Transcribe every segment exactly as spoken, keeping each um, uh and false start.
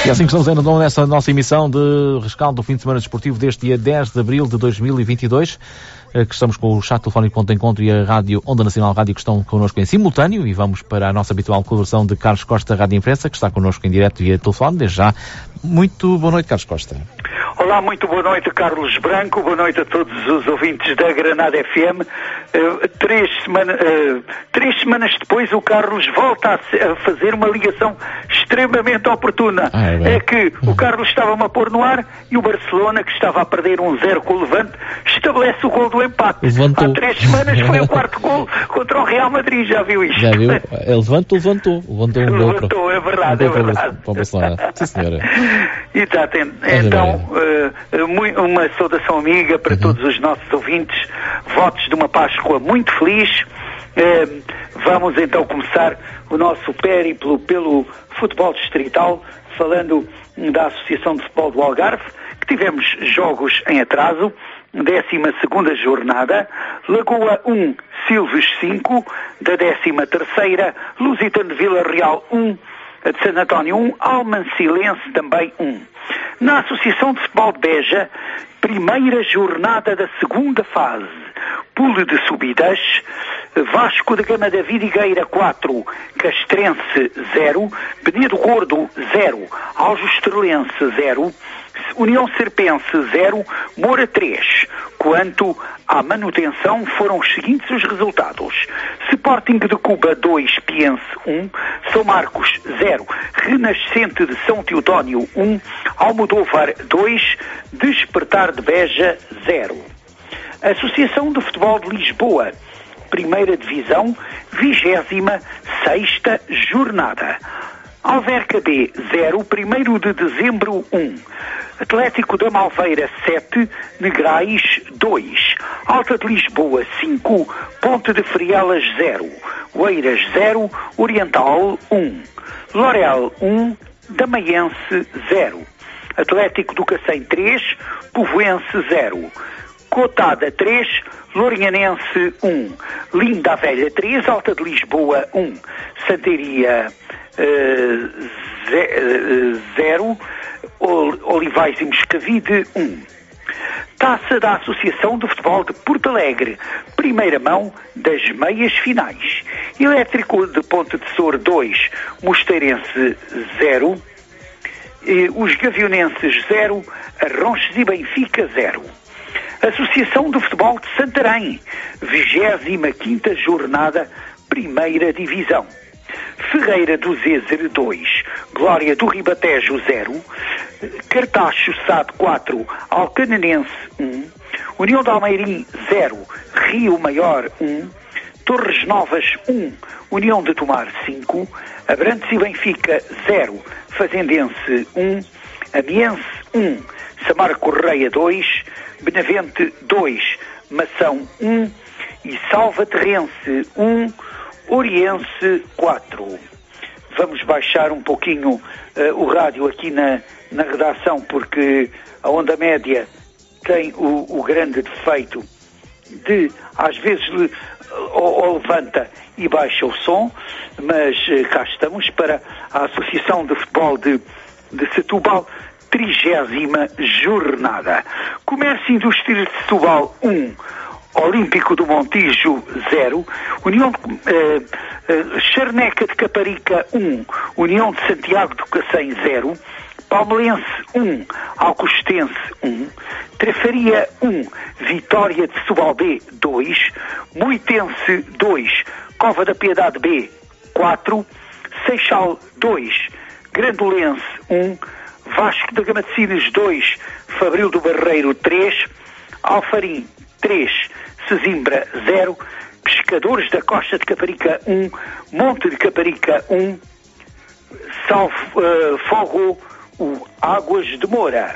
E assim que estamos ainda nessa nossa emissão de rescaldo do fim de semana desportivo deste dia dez de abril de dois mil e vinte e dois, que estamos com o chat telefónico Ponto de Encontro e a Rádio Onda Nacional Rádio que estão connosco em simultâneo, e vamos para a nossa habitual colaboração de Carlos Costa, Rádio Imprensa, que está connosco em direto via telefone. Desde já, muito boa noite, Carlos Costa. Olá, muito boa noite, Carlos Branco, boa noite a todos os ouvintes da Granada F M. Uh, três, semana, uh, três semanas depois o Carlos volta a, se, a fazer uma ligação extremamente oportuna. Ah, é, é que o Carlos estava-me a pôr no ar e o Barcelona, que estava a perder um zero com o Levante, estabelece o gol do empate. Levantou. Há três semanas foi o quarto gol contra o Real Madrid, já viu isto? Já viu? Ele levantou, levantou. Levantou um gol. Levantou, é verdade, é verdade. Para o Barcelona. Sim, senhora. Exato. Então, uh, uma saudação amiga para uhum. todos os nossos ouvintes, votos de uma Páscoa muito feliz. Uh, vamos então começar o nosso périplo pelo futebol distrital, falando da Associação de Futebol do Algarve, que tivemos jogos em atraso. décima segunda jornada, Lagoa um, Silves cinco, da décima terceira, Lusitano de Vila Real um, de Santo António um, Almansilense também um. Na Associação de Futebol de Beja, primeira jornada da segunda fase, Pule de Subidas, Vasco da Gama da Vidigueira quatro, Castrense zero, Penedo Gordo zero, Aljustrelense zero, União Serpense zero, Moura três. Quanto à manutenção, foram os seguintes os resultados: Sporting de Cuba dois, Piense um, São Marcos zero, Renascente de São Teodónio um, Almodóvar dois, Despertar de Beja zero. Associação de Futebol de Lisboa, primeira divisão, vigésima sexta jornada. Alverca B zero, primeiro de dezembro um. Atlético da Malveira sete, Negrais dois. Alta de Lisboa cinco, Ponte de Frielas zero. Oeiras zero, Oriental um. Lorel um, Damaiense zero. Atlético do Cacém três, Povoense zero. Cotada três, Lourinhanense um. Linda a Velha três, Alta de Lisboa um. Santaria zero, Olivais e Moscavide um. Taça da Associação de Futebol de Porto Alegre, primeira mão das meias finais. Elétrico de Ponte de Sor dois, Mosteirense zero, os Gavionenses zero, Arronches e Benfica zero. Associação de Futebol de Santarém, vigésima quinta jornada, primeira divisão. Ferreira do Zézer dois, Glória do Ribatejo zero, Cartacho Sade quatro, Alcanenense um, União de Almeirim zero, Rio Maior um, Torres Novas um, União de Tomar cinco, Abrantes e Benfica zero, Fazendense um, Amiense um, Samar Correia dois, Benavente dois, Mação um e Salvaterrense um, Oriense quatro. Vamos baixar um pouquinho uh, o rádio aqui na, na redação, porque a onda média tem o, o grande defeito de, às vezes, le, ou, ou levanta e baixa o som, mas uh, cá estamos para a Associação de Futebol de, de Setúbal, trigésima jornada. Comércio Indústria de Setúbal um, Olímpico do Montijo zero, União de, uh, uh, Charneca de Caparica um, União de Santiago do Cacém zero, Palmelense um, Alcostense um, Trafaria um, Vitória de Setúbal B dois, Moitense dois, Cova da Piedade B quatro, Seixal dois, Grandolense um, Vasco da Gama de Sines dois, Fabril do Barreiro três, Alfarim três, Sesimbra zero, Pescadores da Costa de Caparica um, Monte de Caparica um, Salvo, uh, Fogo o Águas de Moura.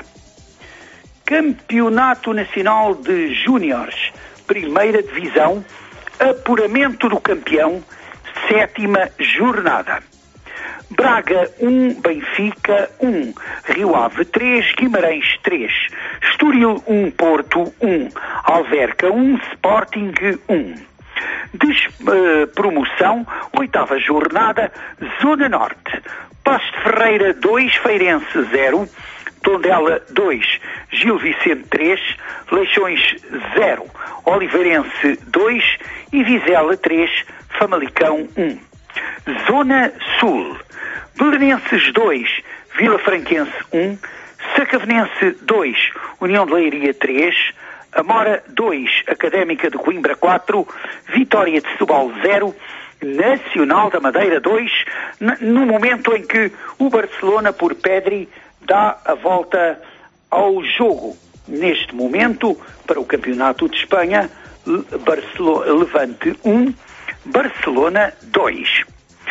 Campeonato Nacional de Júniores, primeira divisão, apuramento do campeão, sétima jornada. Braga um, Benfica um, Rio Ave três, Guimarães três, Estoril um, Porto um, Alverca um, Sporting um. Despromoção, oitava jornada, Zona Norte. Passos de Ferreira dois, Feirense zero, Tondela dois, Gil Vicente três, Leixões zero, Oliveirense dois e Vizela três, Famalicão um. Zona Sul, Belenenses dois, Vila Franquense um, Sacavenense dois, União de Leiria três, Amora dois, Académica de Coimbra quatro, Vitória de Setúbal zero, Nacional da Madeira dois, no momento em que o Barcelona, por Pedri, dá a volta ao jogo. Neste momento, para o Campeonato de Espanha, Barcelona, Levante um, Barcelona dois.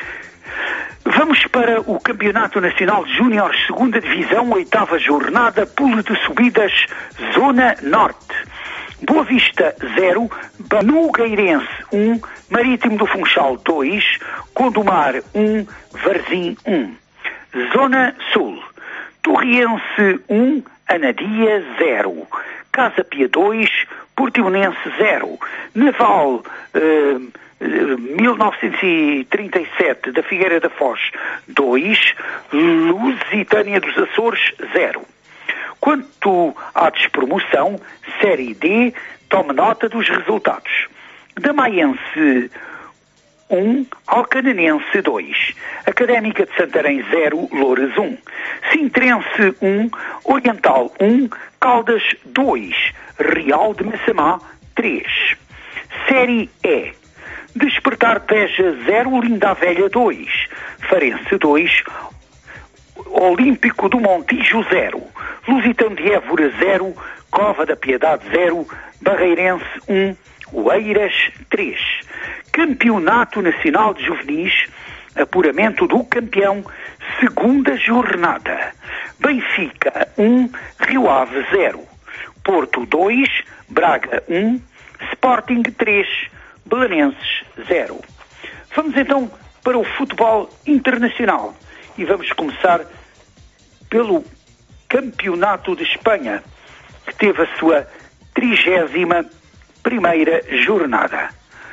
Vamos para o Campeonato Nacional de Júniores, segunda Divisão, oitava jornada, pulo de subidas, Zona Norte. Boa Vista zero, Nogueirense um, Marítimo do Funchal dois, Gondomar um, Varzim um. Zona Sul, Torriense um, Anadia zero, Casa Pia dois, Portimonense zero, Naval eh, mil novecentos e trinta e sete da Figueira da Foz dois, Lusitânia dos Açores zero. Quanto à despromoção, Série D, tome nota dos resultados. Damaiense um, Alcanenense dois, Académica de Santarém zero, Loures um, Sintrense um, Oriental um, Caldas dois, Real de Massamá três. Série E, Despertar Beja zero, Linda a Velha dois, Farense dois, Olímpico do Montijo zero, Lusitano de Évora zero, Cova da Piedade zero, Barreirense um, Oeiras três. Campeonato Nacional de Juvenis, apuramento do campeão, segunda jornada. Benfica um, Rio Ave zero, Porto dois, Braga um, Sporting três, Belenenses zero. Vamos então para o futebol internacional e vamos começar pelo Campeonato de Espanha, que teve a sua trigésima primeira jornada.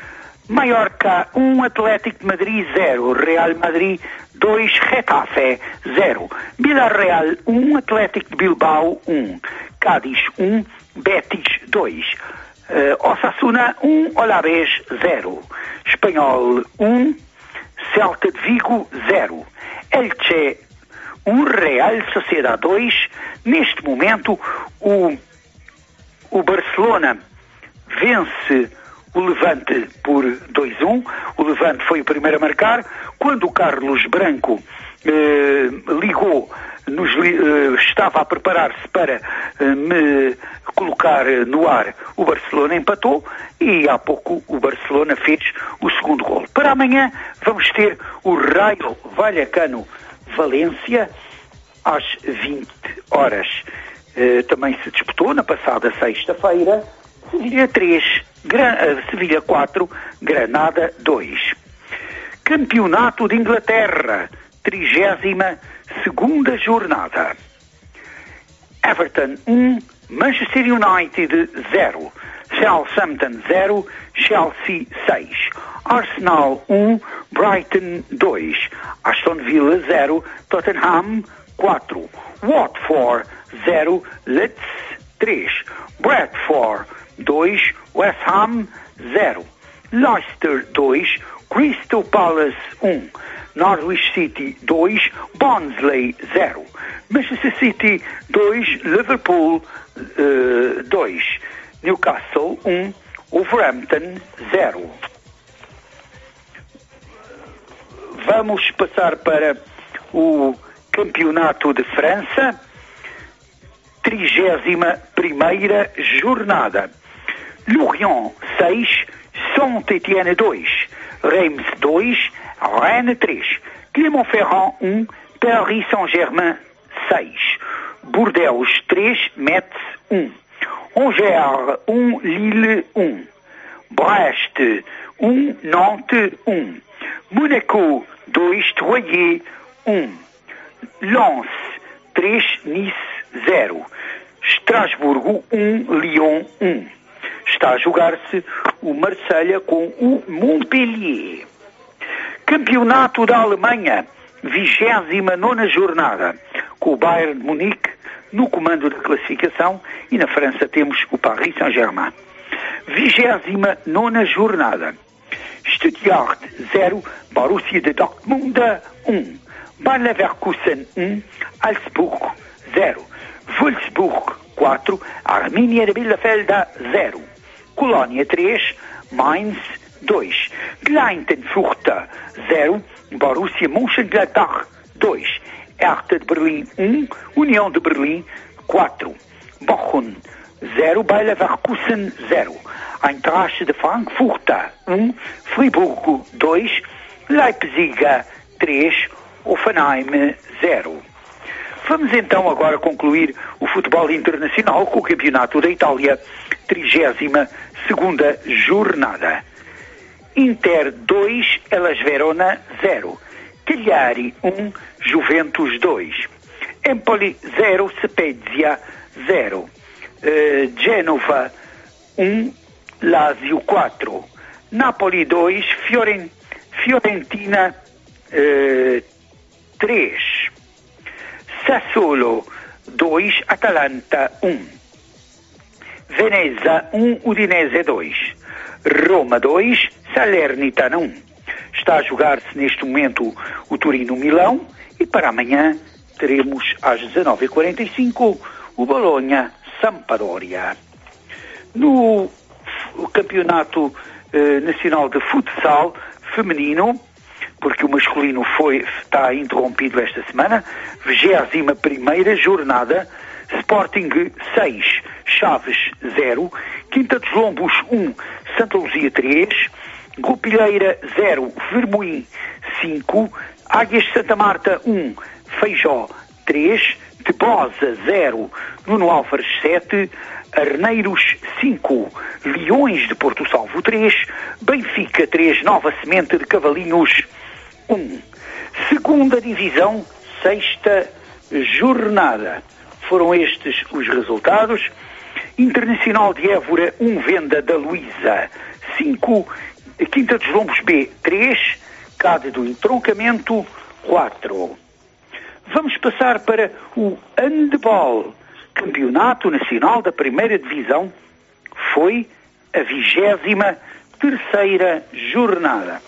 Mallorca um, Atlético de Madrid zero, Real Madrid dois, Getafe zero, Villarreal um, Atlético de Bilbao um, Cádiz um, Betis dois, uh, Osasuna um, Alavés zero, Espanhol um, Celta de Vigo zero, Elche um, Real Sociedade dois. Neste momento o, o Barcelona vence o Levante por dois a um. O Levante foi o primeiro a marcar. Quando o Carlos Branco eh, ligou, nos, eh, estava a preparar-se para eh, me colocar no ar, o Barcelona empatou e há pouco o Barcelona fez o segundo gol. Para amanhã vamos ter o Raio Vallecano Valência às vinte horas. Eh, também se disputou na passada sexta-feira Sevilha três, Gran... Sevilha quatro, Granada dois. Campeonato de Inglaterra, trigésima segunda jornada. Everton um, Manchester United zero, Southampton zero, Chelsea seis, Arsenal um, Brighton dois, Aston Villa zero, Tottenham quatro, Watford zero, Leeds três, Bradford dois, West Ham zero, Leicester dois, Crystal Palace um, Norwich City dois, Barnsley zero, Manchester City dois, Liverpool dois, Newcastle um, Wolverhampton zero. Vamos passar para o Campeonato de França, trigésima primeira jornada. Lorient seis, Saint-Étienne dois, Reims dois, Rennes três, Clermont-Ferrand um, Paris Saint-Germain seis, Bordeaux três, Metz um, Angers um, Lille um, Brest um, Nantes um, Monaco dois, Troyes um, Lens três, Nice zero, Estrasburgo um, Lyon um, está a jogar-se o Marselha com o Montpellier. Campeonato da Alemanha, vigésima nona jornada, com o Bayern de Munique no comando da classificação, e na França temos o Paris Saint-Germain. vigésima nona jornada. Stuttgart zero, Borussia de Dortmund um, Bayer Leverkusen um, Augsburg zero, Wolfsburg quatro, Arminia de Bielefeld zero, Colónia três, Mainz dois, Klagenfurt zero, Borussia Mönchengladbach dois, Hertha de Berlim um, União de Berlim quatro, Bochum zero, Bayer Leverkusen zero, Eintracht de Frankfurt um, Friburgo dois, Leipzig três, Hoffenheim zero. Vamos então agora concluir o futebol internacional com o Campeonato da Itália, trigésima segunda jornada. Inter dois, Hellas Verona zero, Cagliari um, Juventus dois, Empoli zero, Spezia zero, uh, Genova um, Lazio quatro, Napoli dois, Fioren- Fiorentina uh, três, Sassuolo dois, Atalanta um, Veneza um, Udinese dois, Roma dois, Salernitana um. Está a jogar-se neste momento o Torino-Milão, e para amanhã teremos às dezanove e quarenta e cinco o Bologna-Sampdoria. No Campeonato eh, Nacional de Futsal Feminino, porque o masculino foi, está interrompido esta semana, vigésima primeira jornada, Sporting seis, Chaves zero, Quinta dos Lombos um, Santa Luzia três, Golpilheira zero, Vermoim cinco, Águias de Santa Marta um, Feijó três, Tebosa zero, Nuno Álvares sete, Arneiros cinco, Leões de Porto Salvo três, Benfica três, Nova Semente de Cavalinhos um. Segunda Divisão, sexta jornada. Foram estes os resultados. Internacional de Évora um, Venda da Luísa cinco, Quinta dos Lombos B três, Cade do Entroncamento quatro. Vamos passar para o handball. Campeonato Nacional da Primeira Divisão, foi a vigésima terceira jornada.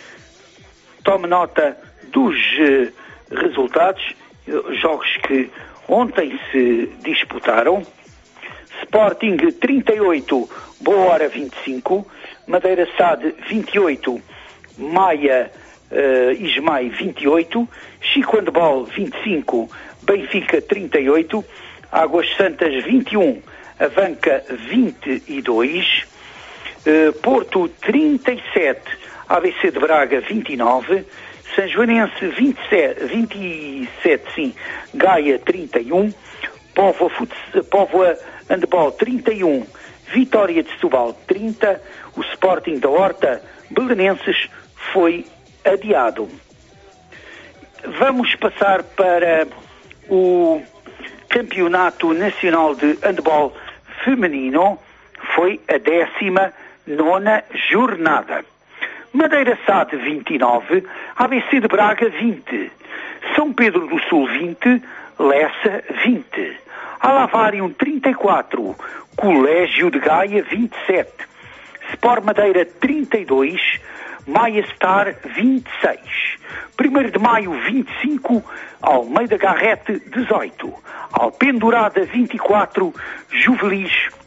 Tome nota dos uh, resultados, jogos que ontem se disputaram. Sporting trinta e oito, Boa Hora vinte e cinco, Madeira S A D vinte e oito, Maia uh, Ismael vinte e oito, Chico Handball vinte e cinco, Benfica trinta e oito, Águas Santas vinte e um, Avanca vinte e dois, uh, Porto trinta e sete, A B C de Braga vinte e nove, São Joanense vinte e sete, vinte e sete sim, Gaia trinta e um, Póvoa, Futs, Póvoa Handball trinta e um, Vitória de Setúbal trinta, o Sporting da Horta Belenenses foi adiado. Vamos passar para o Campeonato Nacional de Handball Feminino, foi a décima nona jornada. Madeira S A D vinte e nove, A B C de Braga vinte, São Pedro do Sul vinte, Lessa vinte, Alavário trinta e quatro, Colégio de Gaia vinte e sete, Sport Madeira trinta e dois, Maia Star vinte e seis, primeiro de Maio vinte e cinco, Almeida Garrete dezoito, Alpendurada vinte e quatro, Juvelis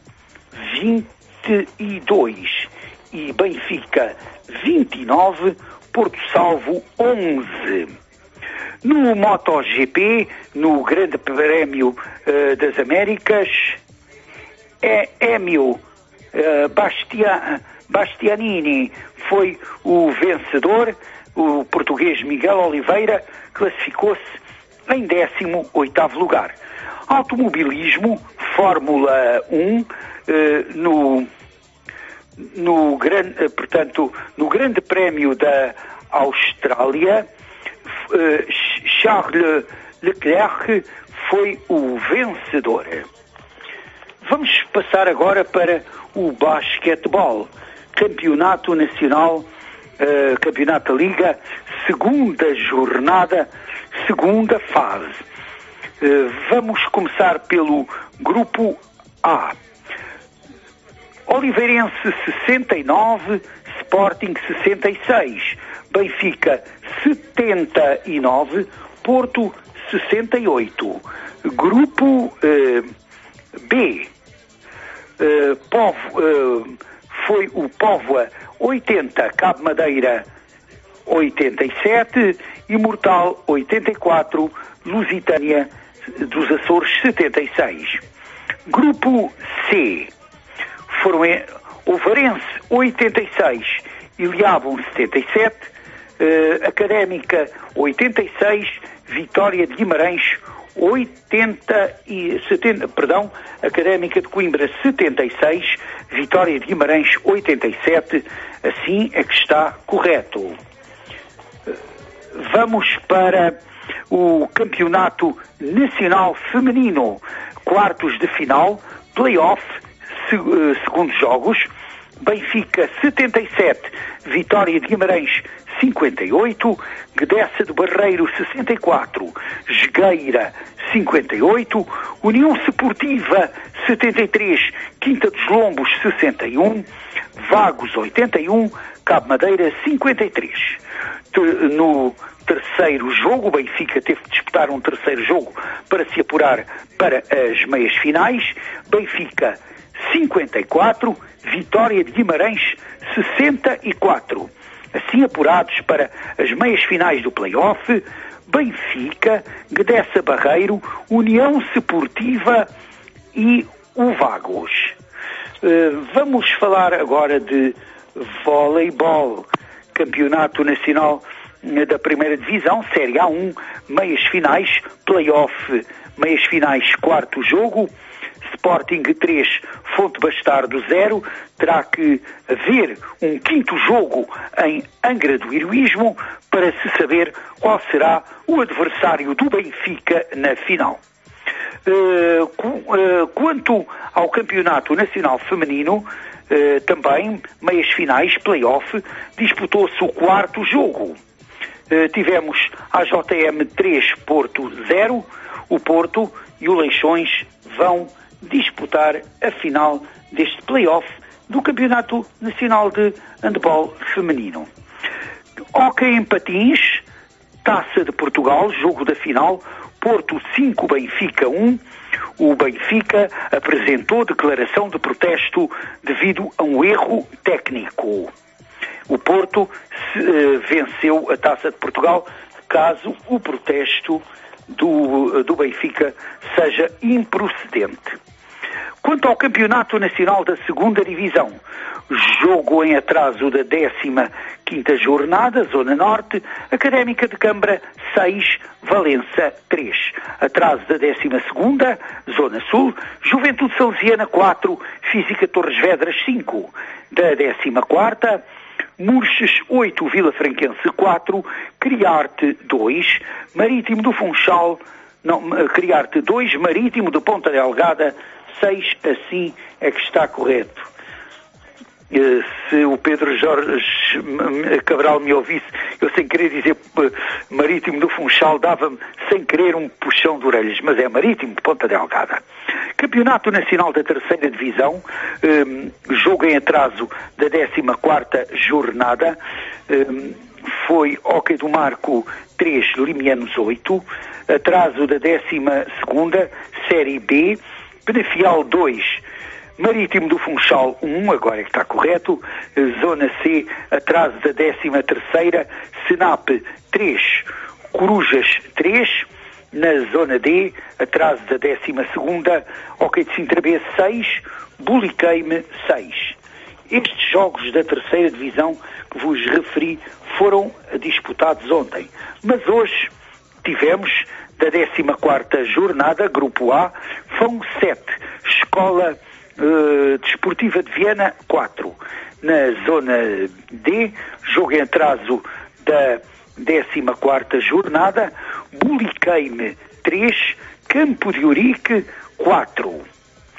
vinte e dois e Benfica vinte e nove, Porto Salvo onze. No MotoGP, no Grande Prémio uh, das Américas, é Emil uh, Bastia, Bastianini foi o vencedor. O português Miguel Oliveira classificou-se em décimo oitavo lugar. Automobilismo, Fórmula um, uh, no, no, gran, uh, portanto, no Grande Prémio da Austrália, uh, Charles Leclerc foi o vencedor. Vamos passar agora para o basquetebol, Campeonato Nacional, uh, Campeonato da Liga, segunda jornada, segunda fase. Uh, vamos começar pelo grupo A. Oliveirense sessenta e nove, Sporting sessenta e seis, Benfica setenta e nove, Porto sessenta e oito. Grupo uh, B, uh, Povo, uh, foi o Póvoa oitenta, Cabo Madeira oitenta e sete, Imortal oitenta e quatro, Lusitânia dos Açores setenta e seis. Grupo C, foram Ovarense oitenta e seis, Iliabum setenta e sete, uh, Académica oitenta e seis, Vitória de Guimarães oitenta e setenta, perdão, Académica de Coimbra setenta e seis, Vitória de Guimarães oitenta e sete, assim é que está correto. Vamos para o Campeonato Nacional Feminino, quartos de final, play-off, segundos jogos, Benfica setenta e sete, Vitória de Guimarães cinquenta e oito, Guedessa do Barreiro sessenta e quatro, Jogueira cinquenta e oito, União Sportiva setenta e três, Quinta dos Lombos sessenta e um, Vagos oitenta e um, Cabo Madeira cinquenta e três. No terceiro jogo, o Benfica teve de disputar um terceiro jogo para se apurar para as meias finais. Benfica cinquenta e quatro, Vitória de Guimarães sessenta e quatro. Assim apurados para as meias finais do play-off, Benfica, Guedessa Barreiro, União Sportiva e o Vagos. Uh, vamos falar agora de voleibol, Campeonato Nacional da Primeira Divisão, Série A um, meias finais, play-off, meias finais, quarto jogo, Sporting três, Fonte Bastardo zero, terá que haver um quinto jogo em Angra do Heroísmo para se saber qual será o adversário do Benfica na final. Uh, cu, uh, quanto ao Campeonato Nacional Feminino, uh, também, meias finais, play-off, disputou-se o quarto jogo. Uh, tivemos a J M três, Porto zero, o Porto e o Leixões vão disputar a final deste play-off do Campeonato Nacional de Handball Feminino. Hóquei em patins, Taça de Portugal, jogo da final, Porto cinco, Benfica um. O Benfica apresentou declaração de protesto devido a um erro técnico. O Porto se, uh, venceu a Taça de Portugal caso o protesto do, do Benfica seja improcedente. Quanto ao Campeonato Nacional da Segunda Divisão, jogo em atraso da décima quinta jornada, Zona Norte, Académica de Câmara seis, Valença três. Atraso da décima segunda, Zona Sul, Juventude Salesiana quatro, Física Torres Vedras cinco. Da décima quarta, Murches oito, Vila Franquense quatro, Criarte dois, Marítimo do Funchal, não, Criarte dois, Marítimo de Ponta Delgada seis, assim é que está correto. Se o Pedro Jorge Cabral me ouvisse, eu sem querer dizer Marítimo do Funchal, dava-me sem querer um puxão de orelhas, mas é Marítimo de Ponta Delgada. Campeonato Nacional da Terceira Divisão, um, jogo em atraso da décima quarta jornada, um, foi Hóquei do Marco três, Limianos oito, atraso da décima segunda, Série B, Penafiel dois, Marítimo do Funchal um, agora é que está correto, Zona C, atraso da décima terceira, Senap três, Corujas três, na Zona D, atraso da décima segunda, Hóquei de Sintra B seis, Buliqueime seis. Estes jogos da terceira divisão que vos referi foram disputados ontem, mas hoje tivemos da décima quarta jornada, Grupo A, Fão sete, Escola uh, Desportiva de Viana quatro. Na Zona D, jogo em atraso da décima quarta jornada, Buliqueime três, Campo de Ourique quatro.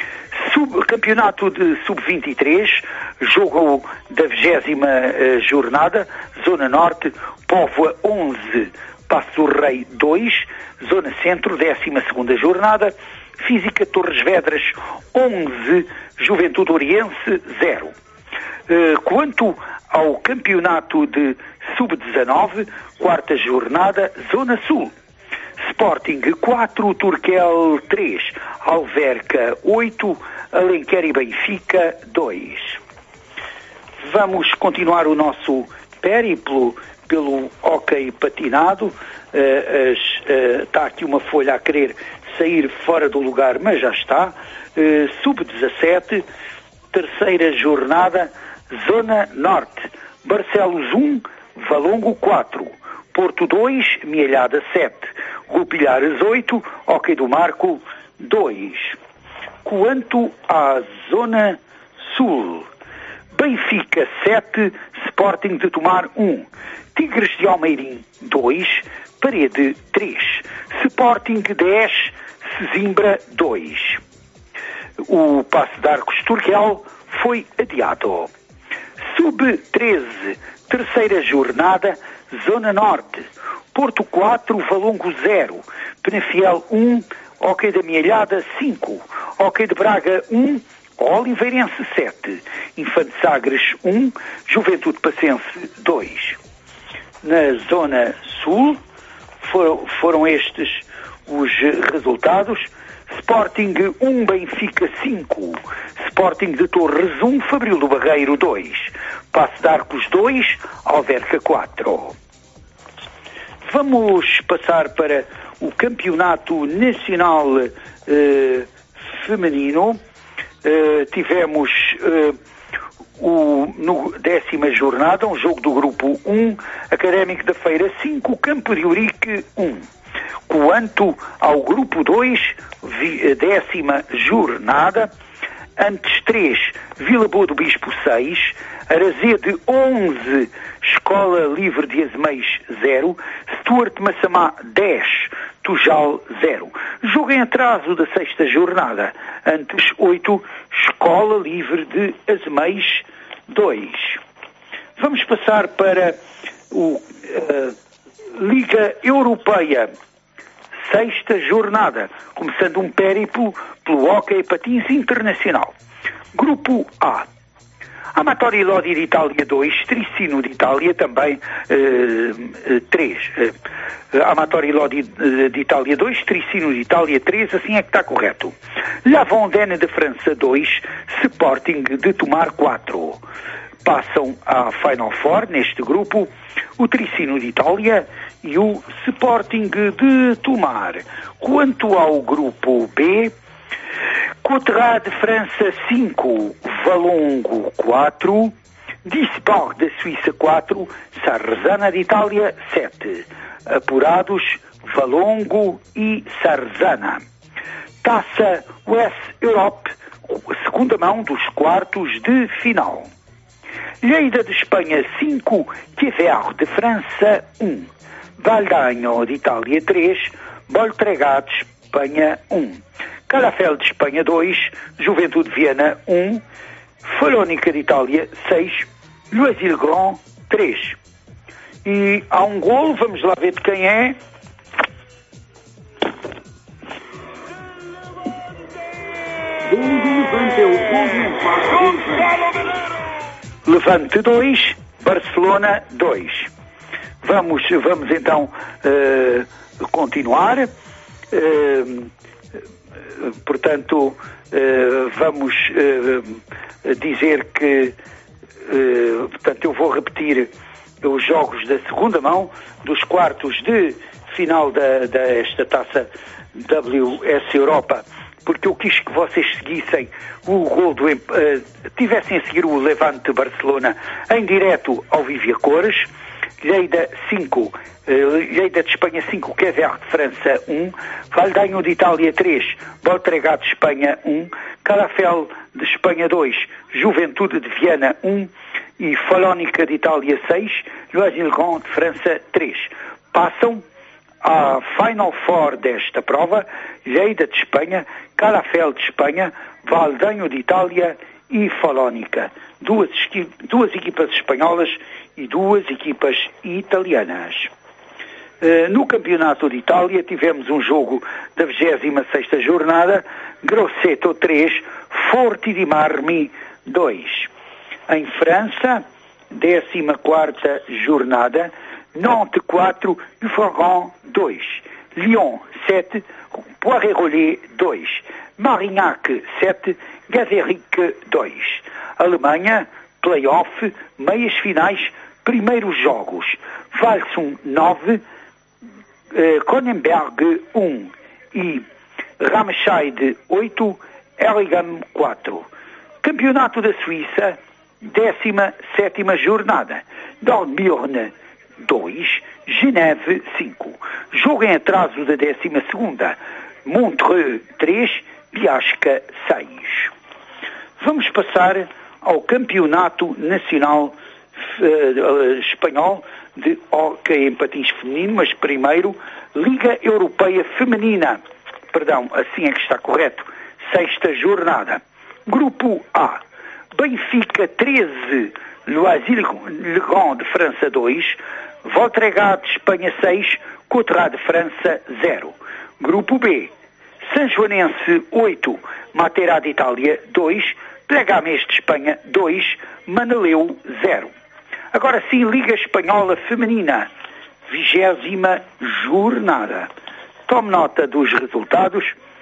Sub, campeonato de sub vinte e três, jogo da vigésima uh, jornada, Zona Norte, Póvoa onze, Passo do Rei dois, Zona Centro, décima segunda jornada, Física Torres Vedras onze, Juventude Oriense zero. Uh, quanto ao campeonato de sub dezanove, quarta jornada, Zona Sul, Sporting quatro, Turquel três, Alverca oito, Alenquer e Benfica dois. Vamos continuar o nosso périplo pelo hóquei patinado. Uh, uh, está aqui uma folha a querer sair fora do lugar, mas já está. Uh, sub dezassete, terceira jornada, Zona Norte, Barcelos um, Valongo quatro, Porto dois, Mielhada sete, Rupilhares oito, Hóquei do Marco dois. Quanto à Zona Sul, Benfica sete, Sporting de Tomar um, Tigres de Almeirim dois, Parede três, Sporting dez, Sesimbra dois. O Passo de Arcos Turquel foi adiado. sub treze, terceira jornada, Zona Norte, Porto quatro, Valongo zero, Penafiel um, Hóquei da Mielhada cinco, Hóquei de Braga um, Oliveirense sete, Infante Sagres um, Juventude Passense dois. Na Zona Sul foram, foram estes os resultados. Sporting um, Benfica cinco, Sporting de Torres um, Fabril do Barreiro dois, Passo de Arcos dois, Alverca quatro. Vamos passar para o Campeonato Nacional eh, Feminino. Eh, tivemos eh, o, no décima jornada, um jogo do grupo um, Académico da Feira cinco, Campo de Urique um. Quanto ao grupo dois, décima jornada, Antes três, Vila Boa do Bispo seis, Arazede onze, Escola Livre de Azeméis zero, Stuart Massamá dez, Tujal zero. Jogo em atraso da sexta jornada, Antes oito, Escola Livre de Azeméis dois. Vamos passar para o uh, Liga Europeia, sexta jornada, começando um périplo pelo hóquei patins internacional. Grupo A, Amatori Lodi de Itália dois, Tricino de Itália também uh, três. Uh, Amatori Lodi de Itália dois, Tricino de Itália três, assim é que está correto. La Vendée de França dois, Sporting de Tomar quatro. Passam à Final Four neste grupo o Tricino de Itália e o Sporting de Tomar. Quanto ao grupo B, Coutras de França cinco, Valongo quatro, Disport de Suíça quatro, Sarzana de Itália sete. Apurados Valongo e Sarzana. Taça West Europe, segunda mão dos quartos de final. Lleida de Espanha cinco, Quever de França um, Valdanho de Itália três, Boltregá de Espanha um, Calafel de Espanha dois, Juventude Viana um, Falónica de Itália seis, Loisy-le-Grand três. E há um golo, vamos lá ver de quem é. Levante dois, Barcelona dois. Vamos, vamos então uh, continuar. Uh, portanto, uh, vamos uh, dizer que, uh, portanto, eu vou repetir os jogos da segunda mão, dos quartos de final da, desta taça W S Europa, porque eu quis que vocês seguissem o gol do... Uh, tivessem a seguir o Levante Barcelona em direto ao vivo a cores. Lleida cinco, uh, Lleida de Espanha cinco, Quever de França um, Valdanho de Itália três, Boltregá de Espanha um, Calafel de Espanha dois, Juventude de Viana um e Falónica de Itália seis, Loisy-le-Grand de França três. Passam à Final Four desta prova: Lleida de Espanha, Calafell de Espanha, Valdenho de Itália e Folónica. Duas, duas equipas espanholas e duas equipas italianas. Uh, no Campeonato de Itália tivemos um jogo da vigésima sexta jornada: Grosseto três, Forti di Marmi dois. Em França, décima quarta jornada: Nantes quatro, Forron dois, Lyon sete, Poiré-Rollet dois, Marignac sete, Gazeric dois. Alemanha, play-off, meias finais, primeiros jogos: Walsum nove, Uh, Kronenberg um e Ramscheid oito, Erlangen quatro. Campeonato da Suíça, décima sétima jornada: Dornbirn dois, Geneve cinco. Jogo em atraso da décima segunda: Montreux três, Biasca seis. Vamos passar ao Campeonato Nacional uh, Espanhol de hóquei em patins feminino, mas primeiro Liga Europeia Feminina, perdão, assim é que está correto, sexta jornada. Grupo A: Benfica treze, Loisy-le-Grand de França dois, Voltregard de Espanha seis, Coutras de França zero. Grupo B: São Joanense oito, Matera de Itália dois, Leganés de Espanha dois, Manaleu zero. Agora sim, Liga Espanhola Feminina, vigésima jornada. Tome nota dos resultados: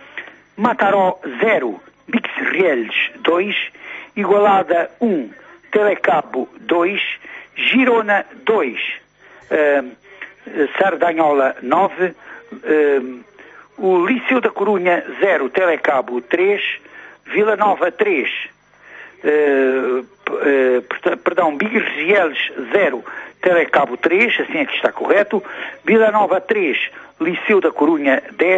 Mataró zero, Bixriels dois, Igualada um, Telecabo dois, Girona dois, uh, Sardanhola nove, uh, o Liceu da Corunha zero, Telecabo três, Vila Nova três, Uh, uh, perdão, Bigues zero, Telecabo três, assim é que está correto, Vila Nova três, Liceu da Corunha dez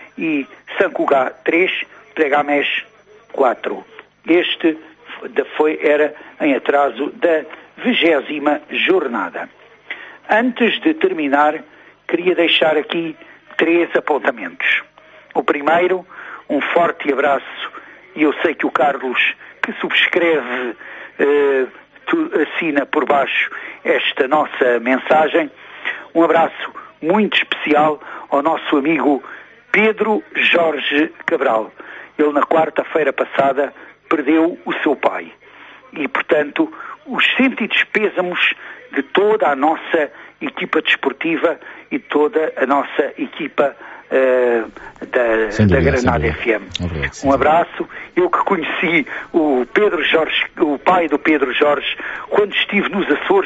e São Cugá três, Leganés quatro. Este foi, era em atraso da vigésima jornada. Antes de terminar, queria deixar aqui três apontamentos. O primeiro, um forte abraço, e eu sei que o Carlos, que subscreve, eh, tu, assina por baixo esta nossa mensagem. Um abraço muito especial ao nosso amigo Pedro Jorge Cabral. Ele na quarta-feira passada perdeu o seu pai. E, portanto, os sentidos pêsamos de toda a nossa equipa desportiva e toda a nossa equipa Uh, da, da Granada F M. Obrigado, um abraço. Eu que conheci o Pedro Jorge, o pai do Pedro Jorge, quando estive nos Açores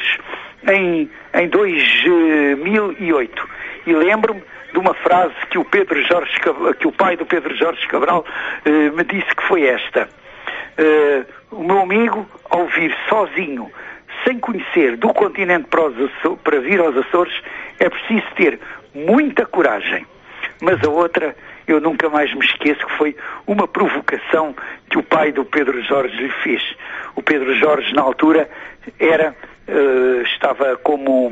em, em dois mil e oito. E lembro-me de uma frase que o Pedro Jorge, que o pai do Pedro Jorge Cabral uh, me disse, que foi esta: uh, o meu amigo, ao vir sozinho, sem conhecer, do continente para, os Açores, para vir aos Açores, é preciso ter muita coragem. Mas a outra, eu nunca mais me esqueço, que foi uma provocação que o pai do Pedro Jorge lhe fez. O Pedro Jorge, na altura, era, uh, estava como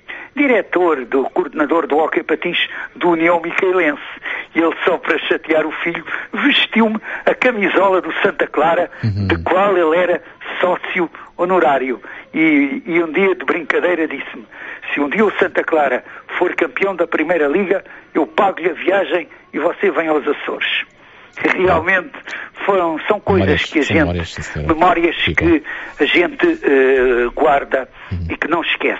diretor, do coordenador do hóquei patins do União Micaelense. E ele, só para chatear o filho, vestiu-me a camisola do Santa Clara, uhum. de qual ele era sócio honorário. E, e um dia, de brincadeira, disse-me: se um dia o Santa Clara for campeão da Primeira Liga, eu pago-lhe a viagem e você vem aos Açores. Realmente foram, são coisas memórias, que a gente, memórias, memórias que a gente uh, guarda uhum. e que não esquece.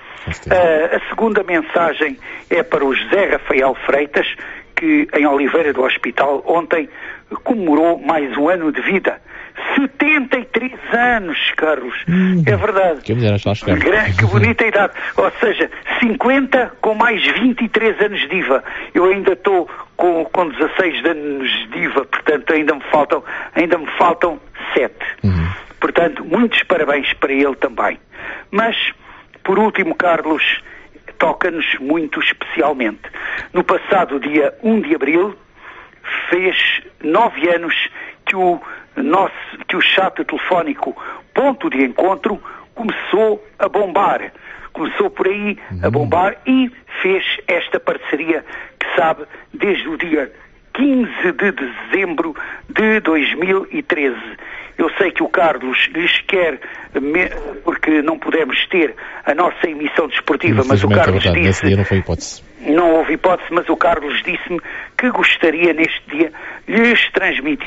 Uh, a segunda mensagem é para o José Rafael Freitas, que em Oliveira do Hospital ontem comemorou mais um ano de vida. setenta e três anos, Carlos. Hum, é verdade. Que, que, que bonita idade. Ou seja, cinquenta com mais vinte e três anos de I V A. Eu ainda estou com, com dezasseis anos de I V A, portanto ainda me faltam, ainda me faltam sete. Uhum. Portanto, muitos parabéns para ele também. Mas, por último, Carlos, toca-nos muito especialmente. No passado dia um de abril, fez nove anos que o nosso, que o chat telefónico Ponto de Encontro começou a bombar. Começou por aí a bombar e fez esta parceria que sabe desde o dia quinze de dezembro de dois mil e treze. Eu sei que o Carlos lhes quer, porque não pudemos ter a nossa emissão desportiva, mas o Carlos é disse... dia não foi hipótese. Não houve hipótese, mas o Carlos disse-me que gostaria neste dia lhes transmitir.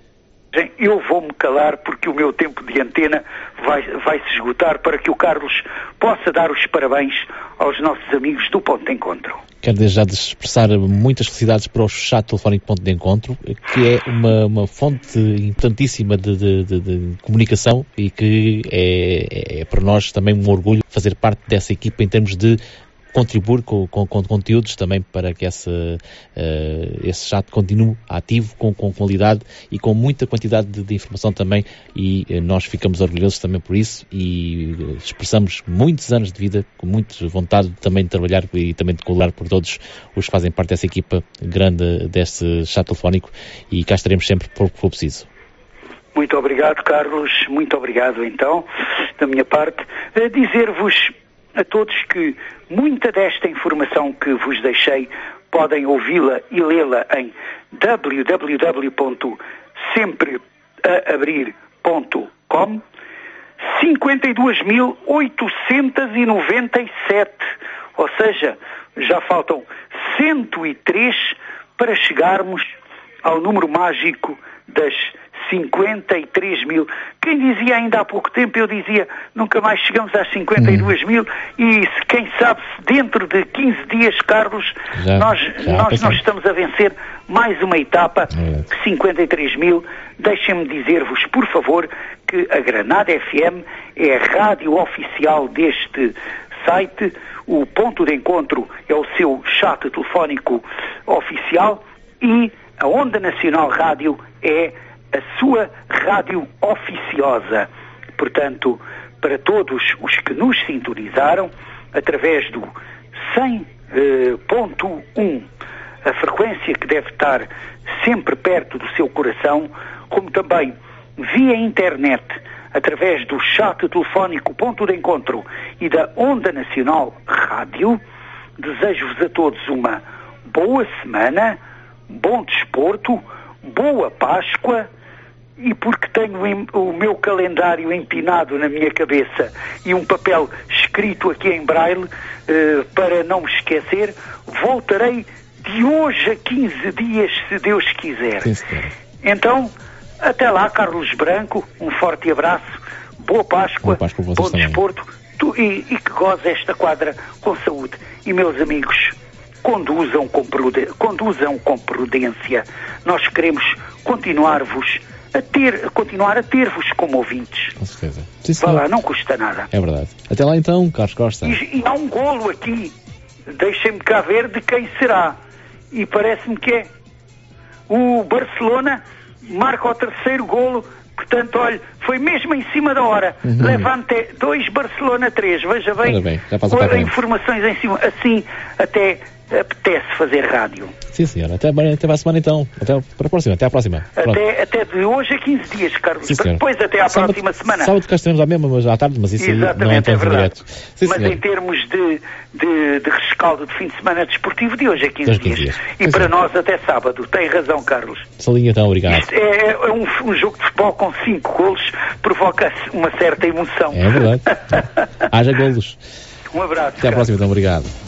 Eu vou-me calar porque o meu tempo de antena vai, vai se esgotar para que o Carlos possa dar os parabéns aos nossos amigos do Ponto de Encontro. Quero desde já expressar muitas felicidades para o chat telefónico Ponto de Encontro, que é uma, uma fonte importantíssima de, de, de, de comunicação e que é, é para nós também um orgulho fazer parte dessa equipa em termos de contribuir com, com, com conteúdos também para que essa, uh, esse chat continue ativo, com, com qualidade e com muita quantidade de, de informação também, e uh, nós ficamos orgulhosos também por isso e uh, expressamos muitos anos de vida, com muita vontade também de trabalhar e também de colaborar por todos os que fazem parte dessa equipa grande deste chat telefónico, e cá estaremos sempre por que for preciso. Muito obrigado, Carlos, muito obrigado então, da minha parte. Uh, dizer-vos a todos que muita desta informação que vos deixei podem ouvi-la e lê-la em w w w ponto sempre a abrir ponto com. cinquenta e dois mil oitocentos e noventa e sete, ou seja, já faltam cento e três para chegarmos ao número mágico das cinquenta e três mil. Quem dizia ainda há pouco tempo, eu dizia, nunca mais chegamos às cinquenta e dois mil, e se, quem sabe se dentro de quinze dias, Carlos, já, nós, já nós, nós estamos a vencer mais uma etapa, é. cinquenta e três mil. Deixem-me dizer-vos, por favor, que a Granada F M é a rádio oficial deste site, o Ponto de Encontro é o seu chat telefónico oficial e a Onda Nacional Rádio é a sua rádio oficiosa. Portanto, para todos os que nos sintonizaram, através do cem ponto um, a frequência que deve estar sempre perto do seu coração, como também via internet, através do chat telefónico Ponto de Encontro e da Onda Nacional Rádio, desejo-vos a todos uma boa semana, bom desporto, boa Páscoa. E porque tenho o meu calendário empinado na minha cabeça e um papel escrito aqui em braille, uh, para não me esquecer, voltarei de hoje a quinze dias, se Deus quiser. Sim, então, até lá, Carlos Branco, um forte abraço, boa Páscoa, boa Páscoa bom desporto, tu, e, e que goze esta quadra com saúde. E meus amigos, conduzam com, prudência, conduzam com prudência. Nós queremos continuar-vos a ter, a continuar a ter-vos como ouvintes. Com certeza. Vá lá, não custa nada. É verdade. Até lá então, Carlos Costa. E, e há um golo aqui, deixem-me cá ver de quem será. E parece-me que é o Barcelona, marca o terceiro golo. Portanto, olha, foi mesmo em cima da hora. Uhum. Levante dois, Barcelona três. Veja bem, bem. Já passa para informações em cima. Assim, até apetece fazer rádio. Sim, senhora. Até, até para a semana, então. Até para a próxima. Até à próxima. Até, até de hoje a quinze dias, Carlos. Sim, depois até à sábado, próxima semana. Sábado cá estaremos à mesma, mas à tarde, mas isso exatamente, não é tão é verdade. direto. Sim, mas senhora. Em termos de, de, de rescaldo de fim de semana desportivo, de hoje a quinze Dois, dias. dias. E Sim, para senhora. nós até sábado. Tem razão, Carlos. Salinha, então, obrigado. Isto é, é um, um jogo de futebol com cinco golos, provoca uma certa emoção. É verdade. Haja golos. Um abraço. Até à próxima, então, obrigado.